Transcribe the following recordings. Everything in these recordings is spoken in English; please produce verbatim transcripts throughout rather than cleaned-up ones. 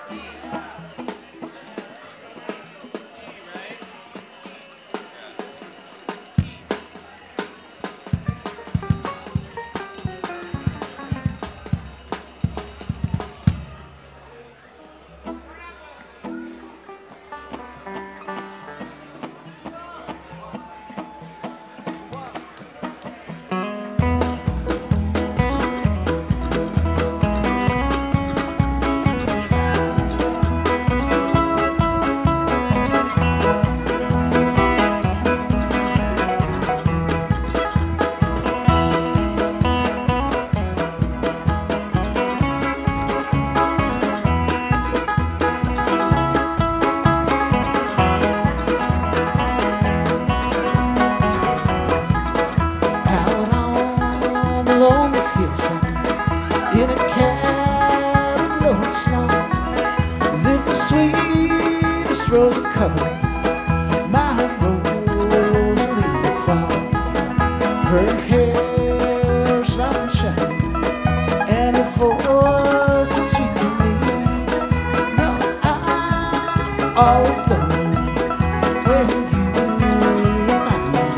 Rose of color, my Rosalie McFall. Her hair's round and shiny, and her voice is sweet to me. No, I always love her when you remind me.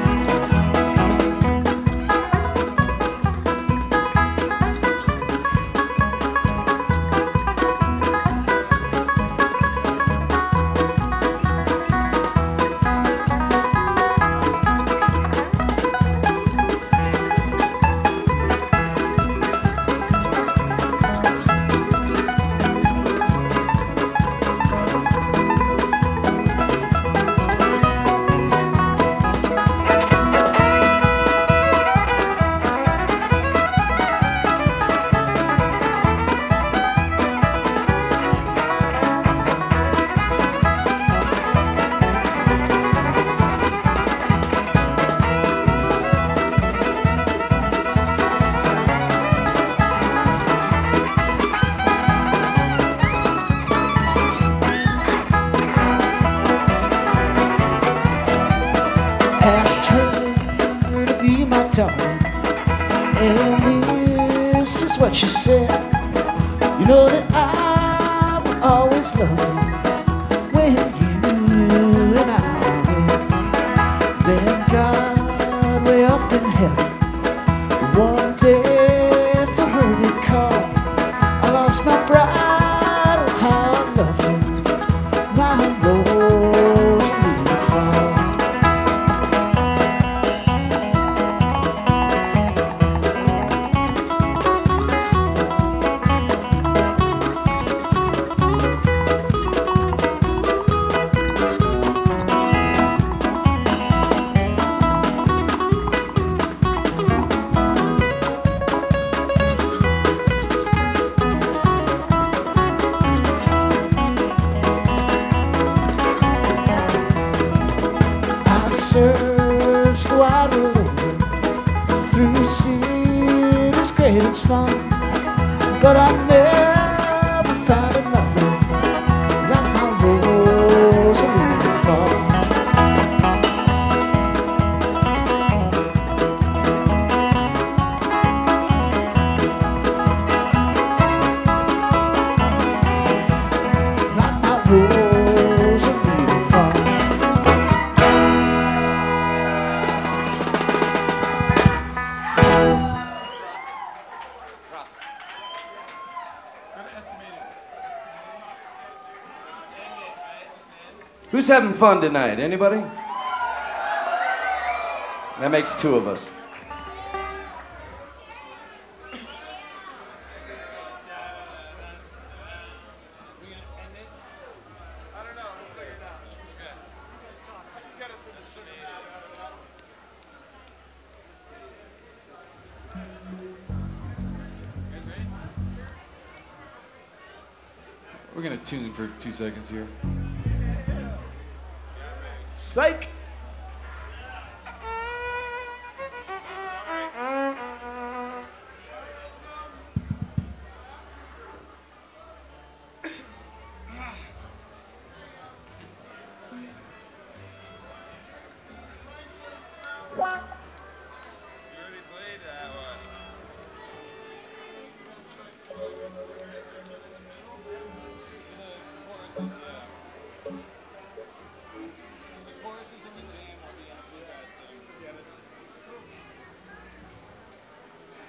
Asked her to be my darling, and this is what she said. You know that I will always love you when you and I are wed. Then God way up in heaven one day for her to call. I lost my bride, oh how I loved her, my Rosalie McFall. Searched the wide world over, through cities great and small, but I never found another like my Rosalie McFall. Like my Rosalie McFall. Who's having fun tonight? Anybody? That makes two of us. We're gonna tune for two seconds here. Psych! Thanks.